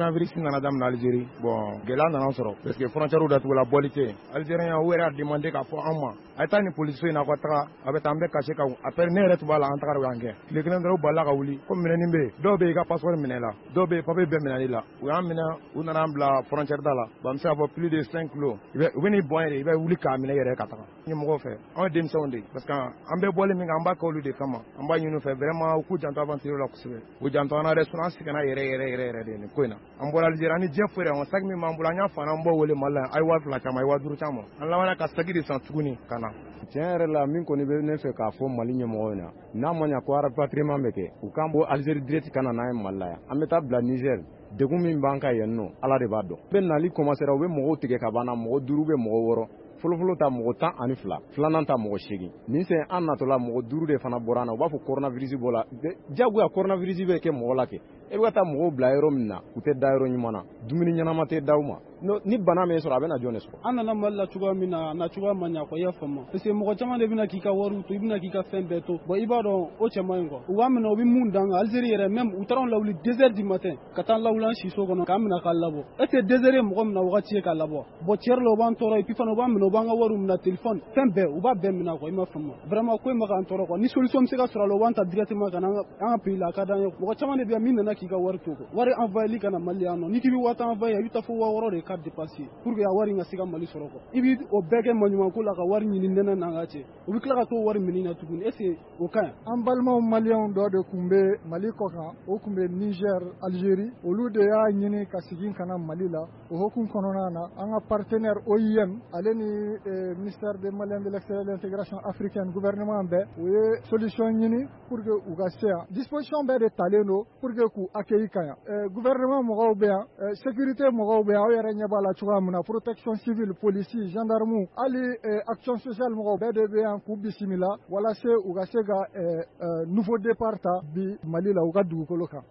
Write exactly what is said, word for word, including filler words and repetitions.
coronavirus nana daminɛ Algérie bon gɛlɛya nana sɔrɔ parce que frontière datugula bɔli tɛ Algérien u yɛrɛ a demandé k'a fɔ an ma a ye taa ni police in na ka taga a bɛ taa an bɛ caché ka après ne yɛrɛ tun b'a la an tagara u y'an gɛn tile kelen dɔrɔn u balila ka wuli ko minɛni bɛ yen dɔw bɛ yen i ka passeport minɛ la dɔw bɛ yen papier bɛɛ minɛli la u y'an minɛ u nana an bila frontière da la bon an bɛ se k'a fɔ plus de cinq kilos u bɛ n'i bɔn yɛrɛ i bɛ wuli k'a minɛ yɛrɛ ka taga ɲɛmɔgɔw fɛ anw ye denmisɛnw de parce que an bɛ bɔli min kɛ an b'a kɛ olu de kama an b'a ɲini u fɛ vraiment u k'u janto aventure la kosɛbɛ u janto an na dɛ sinon an sɛgɛnna yɛrɛ yɛrɛ yɛrɛ yɛrɛ de nin ko in na an bɔra Algérie ani diɲɛ foyi an sac min b'an bolo an y'a fana an b'o wele Mali la a ye waa fila caman a ye waa duuru caman an labanna ka sac de san tuguni ka na tiɲɛ yɛrɛ la min kɔni bɛ ne fɛ k'a fɔ Mali ɲɛmɔgɔw ɲɛna n'a ma ɲɛ ko rapatriement bɛ kɛ u k'an bɔ Algérie direct ka na n'a ye Mali la yan an bɛ taa bila Niger degun min b'an kan yan nɔ Ala de b'a dɔn u bɛ nali commencer u bɛ mɔgɔw tigɛ ka ban na mɔgɔ duuru bɛ mɔgɔ wɔɔrɔ fɔlɔfɔlɔ ta mɔgɔ tan ani fila filanan ta mɔgɔ seegin nin sen an natɔla mɔgɔ duuru de fana bɔra an na u b'a fɔ coronavirus bɔ la jagoya coronavirus bɛ kɛ mɔgɔ la kɛ e bɛ ka taa mɔgɔw bila yɔrɔ min na u tɛ da yɔrɔ ɲuman na dumuni ɲɛnama tɛ d'aw ma ni bana min sɔrɔ a bɛ na jɔn de sɔrɔ an nana Mali la cogoya min na na cogoya man ɲa quoi i y'a faamu parce que mɔgɔ caman de bɛna k'i ka wariw to i bɛna k'i ka fɛn bɛɛ to bon i b'a dɔn o cɛ man ɲi quoi u b'a minɛ u bɛ mun d'an kan Algérie yɛrɛ même u taara lawuli deux heures du matin ka taa lawuli an siso kɔnɔ k'an minɛ k'a labɔ est ce que deux heures ye mɔgɔ min na wagati ye k'a labɔ bon tiɲɛ yɛrɛ la u b'an tɔɔrɔ et puis fana u b'an minɛ u b'an ka wariw minɛ téléphone fɛn bɛɛ u b'a bɛɛ minɛ quoi i m'a faamu vraiment ko in ma k'an tɔɔrɔ quoi ni solution bɛ se ka sɔrɔ a la u b'an ta directement ka na an ka pays la a ka d'an ye mɔgɔ caman de bɛ yan min nana k'i ka wari to quoi wari envoyé ka na Mali yan nɔ ni k'i bɛ waa tan envoyé i bɛ taa fo waa wɔɔrɔ de ka dépasser pour que a wari in ka se ka Mali sɔrɔ quoi i bɛ o bɛɛ kɛ maɲumanko la ka wari ɲini nɛnɛ n'an ka cɛ u bɛ tila ka t'o wari minɛ na tuguni est ce que o ka ɲi an balimaw maliyɛnw dɔ de tun bɛ Mali kɔ kan o tun bɛ Niger Algérie olu de y'a ɲini ka segin ka na Mali la o hukumu kɔnɔna na an ka partenaire O I M ale ni ministère des Maliens de l'intégration africaine gouvernement bɛɛ u ye solution ɲini pour que u ka se yan disposition bɛɛ de talen don pour que k'u accueillir ka yan gouvernement mɔgɔw bɛ yan sécurité mɔgɔw bɛ yan aw yɛrɛ ɲɛ b'a la cogoya min na protection civile polisi gendarme hali action sociale mɔgɔw bɛɛ de bɛ yan k'u bisimila walasa u ka se ka nouveau départ ta bi Mali la u ka dugukolo kan